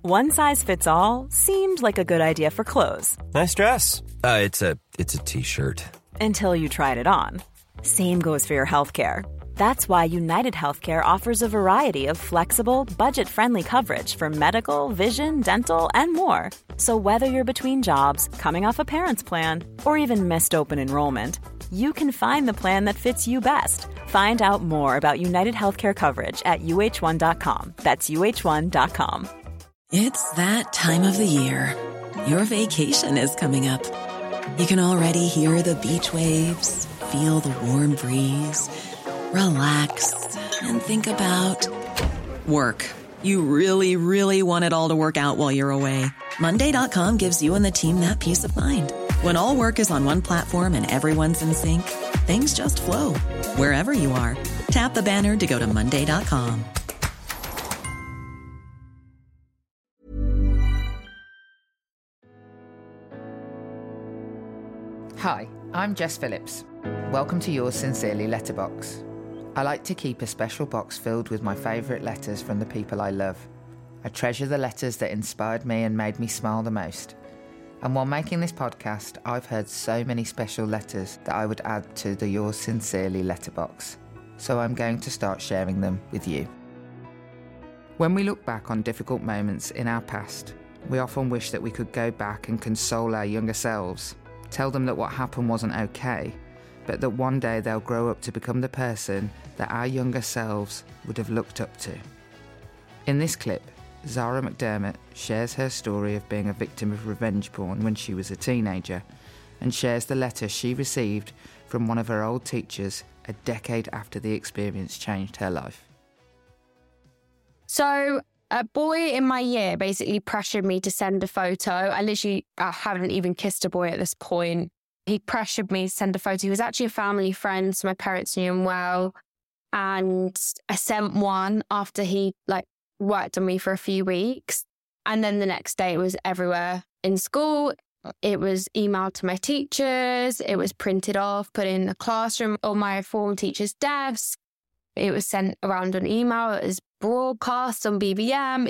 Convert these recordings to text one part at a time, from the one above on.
One size fits all seemed like a good idea for clothes. Nice dress. It's a t-shirt. Until you tried it on. Same goes for your healthcare. That's why United Healthcare offers a variety of flexible, budget-friendly coverage for medical, vision, dental, and more. So whether you're between jobs, coming off a parent's plan, or even missed open enrollment, you can find the plan that fits you best. Find out more about United Healthcare coverage at uh1.com. That's uh1.com. It's that time of the year. Your vacation is coming up. You can already hear the beach waves, feel the warm breeze, relax, and think about work. You really, really want it all to work out while you're away. Monday.com gives you and the team that peace of mind. When all work is on one platform and everyone's in sync, things just flow. Wherever you are, tap the banner to go to Monday.com. Hi, I'm Jess Phillips. Welcome to Yours Sincerely Letterbox. I like to keep a special box filled with my favourite letters from the people I love. I treasure the letters that inspired me and made me smile the most. And while making this podcast, I've heard so many special letters that I would add to the Yours Sincerely letterbox. So I'm going to start sharing them with you. When we look back on difficult moments in our past, we often wish that we could go back and console our younger selves, tell them that what happened wasn't okay, but that one day they'll grow up to become the person that our younger selves would have looked up to. In this clip, Zara McDermott shares her story of being a victim of revenge porn when she was a teenager, and shares the letter she received from one of her old teachers a decade after the experience changed her life. So a boy in my year basically pressured me to send a photo. I haven't even kissed a boy at this point. He pressured me to send a photo. He was actually a family friend, so my parents knew him well. And I sent one after he worked on me for a few weeks. And then the next day it was everywhere in school. It was emailed to my teachers. It was printed off, put in the classroom on my form teacher's desk. It was sent around on email. It was broadcast on BBM.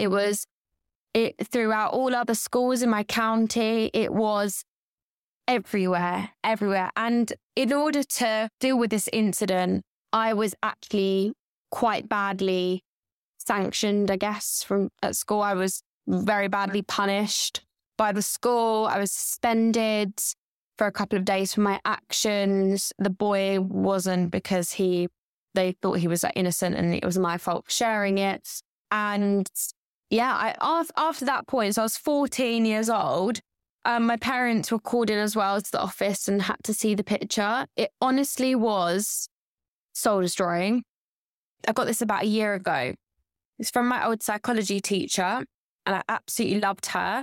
It throughout all other schools in my county. It was everywhere. And in order to deal with this incident, I was actually quite badly sanctioned, I guess, at school. I was very badly punished by the school. I was suspended for a couple of days for my actions. The boy wasn't, because they thought he was innocent and it was my fault for sharing it. And yeah, after that point, so I was 14 years old, my parents were called in as well to the office and had to see the picture. It honestly was soul destroying. I got this about a year ago. It's from my old psychology teacher, and I absolutely loved her.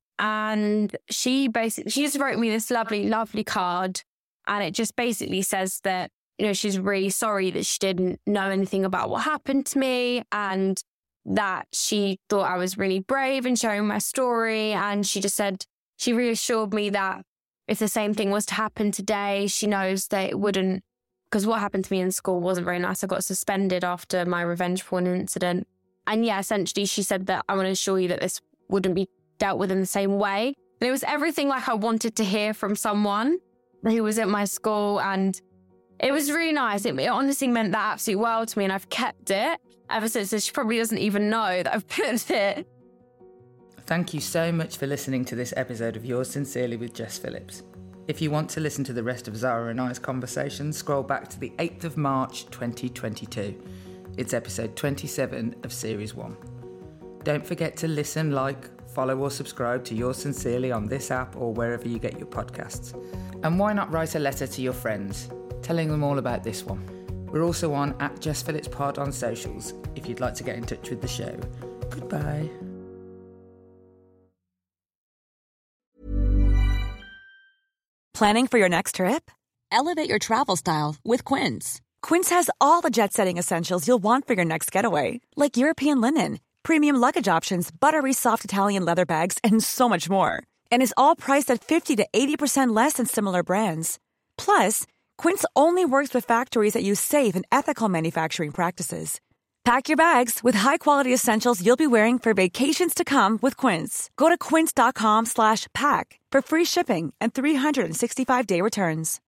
And she just wrote me this lovely, lovely card. And it just basically says that, she's really sorry that she didn't know anything about what happened to me, and that she thought I was really brave in sharing my story. And she just said, she reassured me that if the same thing was to happen today, she knows that it wouldn't, because what happened to me in school wasn't very nice. I got suspended after my revenge porn incident. And yeah, essentially she said that I want to assure you that this wouldn't be dealt with in the same way. And it was everything like I wanted to hear from someone who was at my school, and it was really nice. It honestly meant that absolute world to me, and I've kept it ever since. So she probably doesn't even know that I've put it. Thank you so much for listening to this episode of Yours Sincerely with Jess Phillips. If you want to listen to the rest of Zara and I's conversation, scroll back to the 8th of March 2022. It's episode 27 of Series 1. Don't forget to listen, follow or subscribe to Yours Sincerely on this app or wherever you get your podcasts. And why not write a letter to your friends, telling them all about this one? We're also on @JessPhillipsPod on socials if you'd like to get in touch with the show. Goodbye. Planning for your next trip? Elevate your travel style with Quince. Quince has all the jet-setting essentials you'll want for your next getaway, like European linen, premium luggage options, buttery soft Italian leather bags, and so much more. And is all priced at 50 to 80% less than similar brands. Plus, Quince only works with factories that use safe and ethical manufacturing practices. Pack your bags with high-quality essentials you'll be wearing for vacations to come with Quince. Go to quince.com/pack for free shipping and 365-day returns.